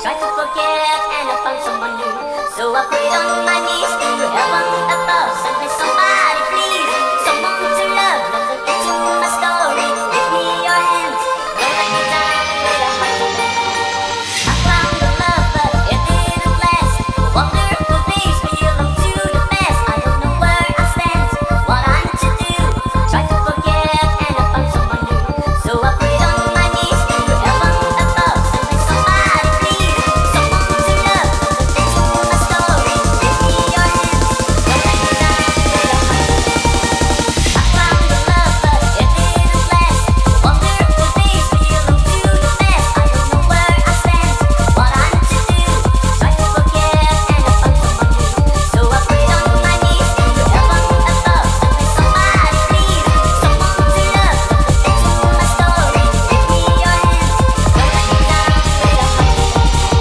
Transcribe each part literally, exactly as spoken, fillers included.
tried to forget and I found someone new. So I prayed on my knees to heaven above. Send me somebody, please, someone to love. Don't forget to my story. Give me your hands, don't let me down with a heart to mend. I found the love, but it didn't last. Wonderful days belong to the past. I don't know where I stand, what I'm to do. Tried to forget and I found someone new. So I prayed on my knees to heaven above. Send me somebody, please, someone to love. Don't forget to my story. Give me your hands, don't let me down with a heart to mend. I found the love, but it didn't last. Wonderful days belong to the past. I don't know where I stand, what I'm to do. Tried to forget and I found someone new. So I prayed on my knees to heaven above. Send me somebody, please, someone to love. Don't forget to my story. Give me your hands, don't let me down with a heart to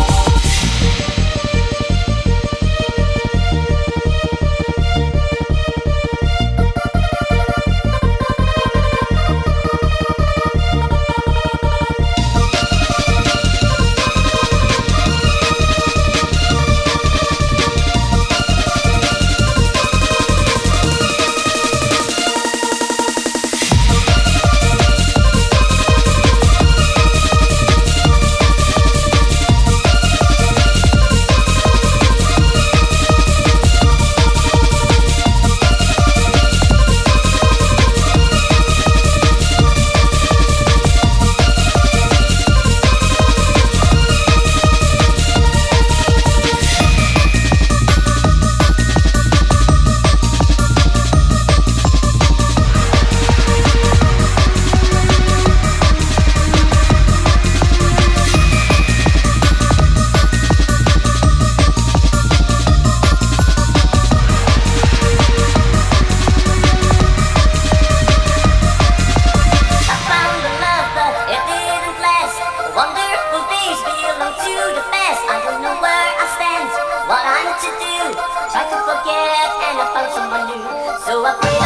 I found the love, but it didn't last. Wonderful days belong to the past. I don't know where I stand, what I'm to do. Tried to forget and I found someone new. So I pray